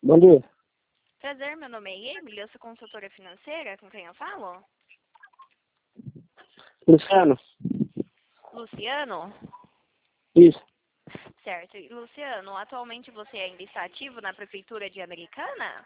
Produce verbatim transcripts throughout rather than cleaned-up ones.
Bom dia. Prazer, meu nome é Emily, eu sou consultora financeira, com quem eu falo? Luciano. Luciano? Isso. Certo. E, Luciano, atualmente você ainda está ativo na Prefeitura de Americana?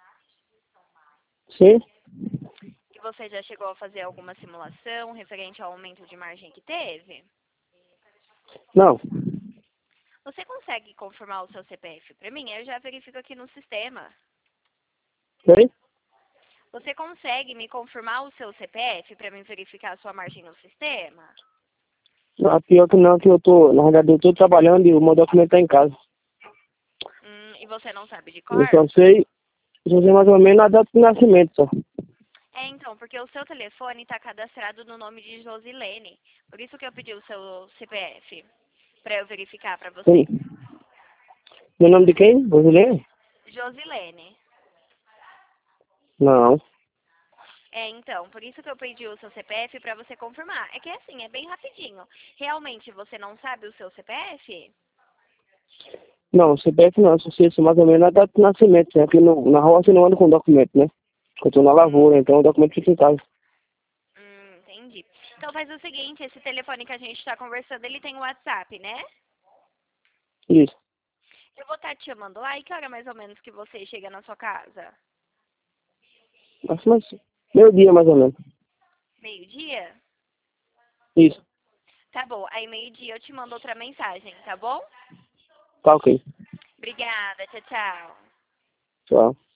Sim? E você já chegou a fazer alguma simulação referente ao aumento de margem que teve? Não. Você consegue confirmar o seu C P F para mim? Eu já verifico aqui no sistema. Oi? Você consegue me confirmar o seu C P F para mim verificar a sua margem no sistema? Não, pior que não, que eu tô, na verdade eu tô trabalhando e o meu documento tá em casa. Hum, e você não sabe de Eu cor? só sei, eu só sei mais ou menos a data de nascimento só. É, então, porque o seu telefone está cadastrado no nome de Josilene. Por isso que eu pedi o seu C P F, para eu verificar para você. Sim. Meu nome de quem? Brasileiro? Josilene. Não. É, então, por isso que eu pedi o seu C P F para você confirmar. É que assim, é bem rapidinho. Realmente você não sabe o seu C P F? Não, C P F não, eu só sei mais ou menos a data de nascimento, né? Aqui no, na roça eu não ando com documento, né? Porque eu tô na Hum, lavoura, então o documento fica em casa. hum, entendi. Então faz o seguinte, esse telefone que a gente está conversando, ele tem o WhatsApp, né? Isso. Eu vou estar te chamando lá e que hora mais ou menos que você chega na sua casa? Acho mais meio dia mais ou menos. Meio-dia? Isso. Tá bom, aí meio-dia eu te mando outra mensagem, tá bom? Tá ok. Obrigada, tchau, tchau. Tchau.